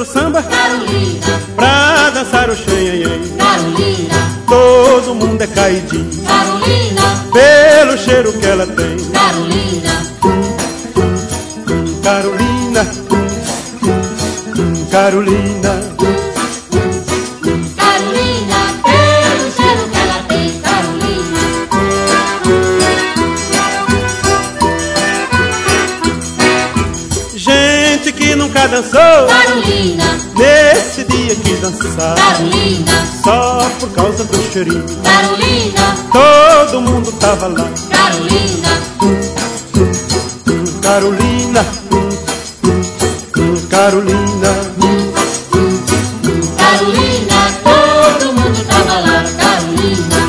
samba, Carolina, pra dançar o xenhenhen. Carolina, Todo mundo é caidinho Carolina, pelo cheiro que ela tem. Carolina, Carolina, Carolina, Carolina, pelo cheiro que ela tem, Carolina. gente que nunca dançou, Carolina, nesse dia quis dançar, Carolina, só por causa do cheirinho. Carolina, Todo mundo tava lá. Carolina, Carolina, Carolina, Carolina, todo mundo tava lá, Carolina.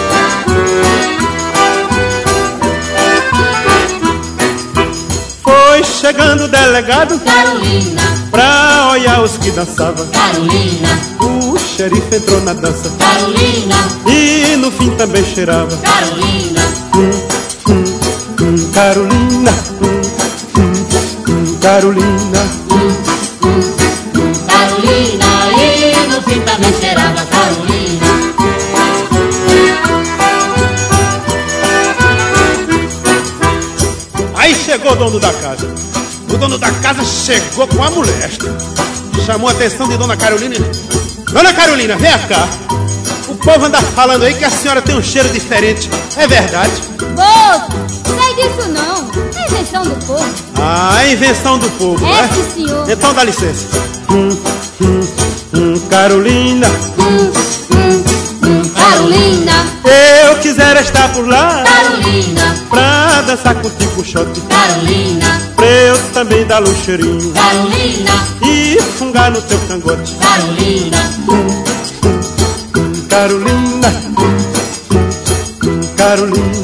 foi chegando o delegado Carolina, pra olhar os que dançavam. Carolina, O xerife entrou na dança Carolina, e no fim também cheirava. Carolina, Carolina, Carolina, Carolina, e no fim também cheirava Carolina. Aí chegou o dono da casa. O dono da casa chegou com a moléstia. Chamou a atenção de Dona Carolina. Dona Carolina, vem cá. O povo anda falando aí que a senhora tem um cheiro diferente. É verdade? Moço, sai disso não. É invenção do povo. Ah, é invenção do povo, É, né? sim, senhor. Então dá licença. Carolina, Carolina, eu quisera estar por lá Carolina, pra dançar contigo o shot, Carolina, pra eu também dar o cheirinho Carolina, e fungar no teu cangote. Carolina, Carolina, Carolina,